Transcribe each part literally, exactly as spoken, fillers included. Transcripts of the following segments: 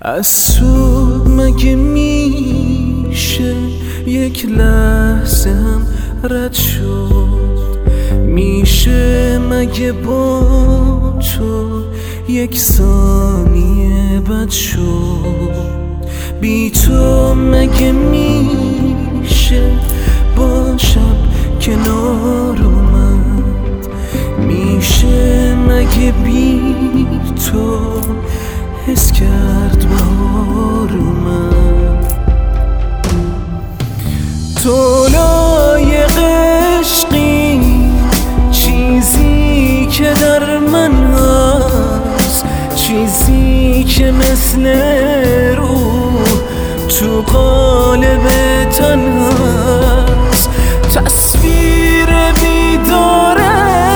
از تو مگه میشه یک لحظه هم رد شد؟ میشه مگه با تو یک ثانیه بد شد؟ بی تو مگه میشه با شب کنار اومد؟ میشه مگه بی تو حس کرد بهار اومد؟ تو لایق عشقی، چیزی که در من هست، چیزی که مثل روح تو قالب تن هست. تصویر بیداره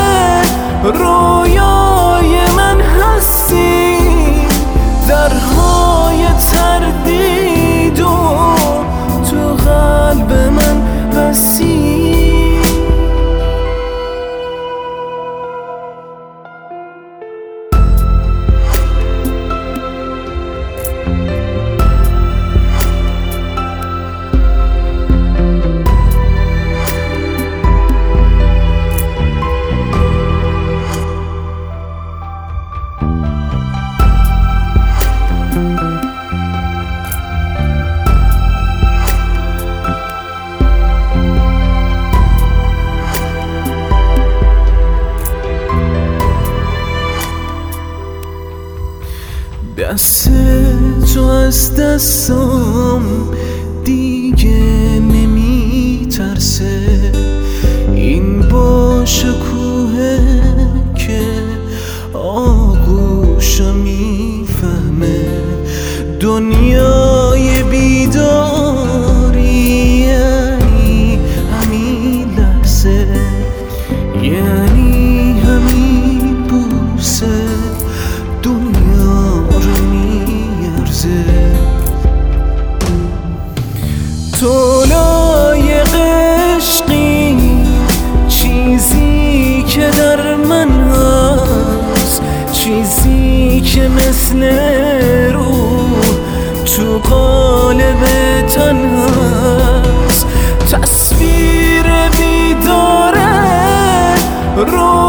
رویای من هستی، درهای تردید و تو قلب من بسی. دست تو از دستم دیگه نمی ترسه، این با شکوهه که آغوشم میفهمه. دنیای بیداری یعنی همین لحظه، یعنی همین بوسه دنیا رو میارزه. تو لایق عشقی، چیزی که در من هست، چیزی که مثل روح تو قالب تن هست. تصویر بیداره رو